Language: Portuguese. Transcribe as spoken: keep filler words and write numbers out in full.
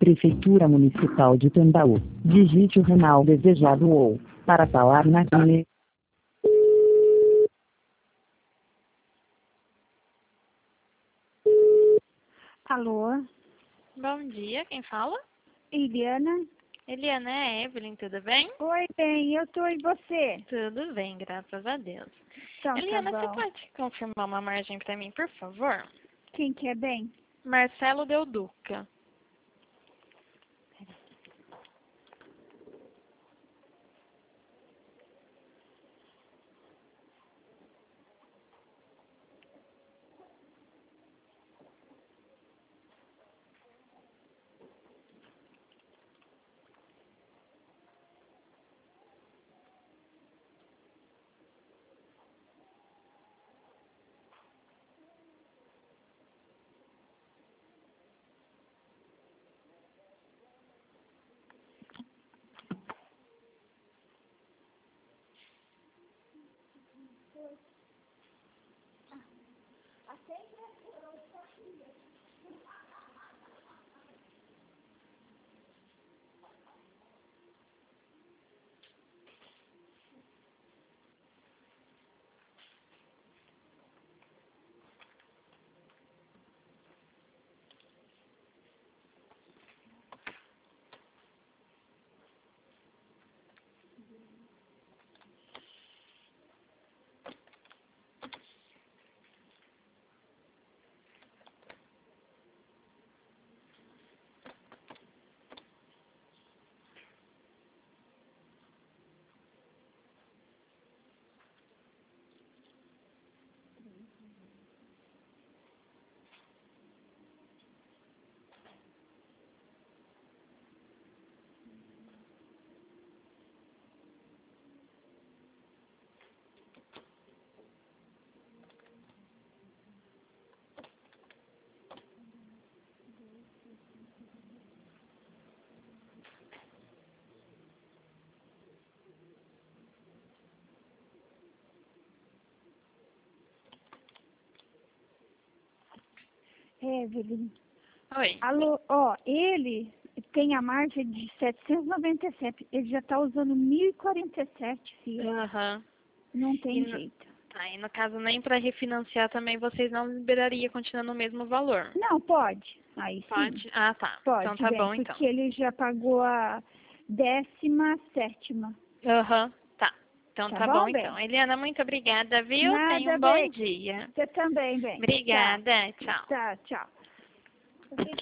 Prefeitura Municipal de Tambaú. Digite o ramal desejado ou, para falar na linha. Alô, Bom dia, quem fala? Eliana? Eliana, é Evelyn, tudo bem? Oi, bem, eu tô e você? Tudo bem, graças a Deus. Então, Eliana, tá você bom. pode confirmar uma margem para mim, por favor? Quem que é bem? Marcelo Del Duca. Evelyn. Oi. Alô, ó, ele tem a margem de setecentos e noventa e sete. Ele já tá usando mil e quarenta e sete, filha. Aham. Não tem E no- jeito. Tá, e no caso nem para refinanciar também vocês não liberariam continuando no mesmo valor? Não, pode. Aí sim. Pode? Ah, tá. Pode, Então tá bem, bom, então. porque ele já pagou a décima sétima. Aham, tá. Então Tá tá bom, bom, bem? então. Eliana, muito obrigada, viu? Tenha Nada, um bom bem. dia. Você também, bem. Obrigada, tchau. Tá, tchau.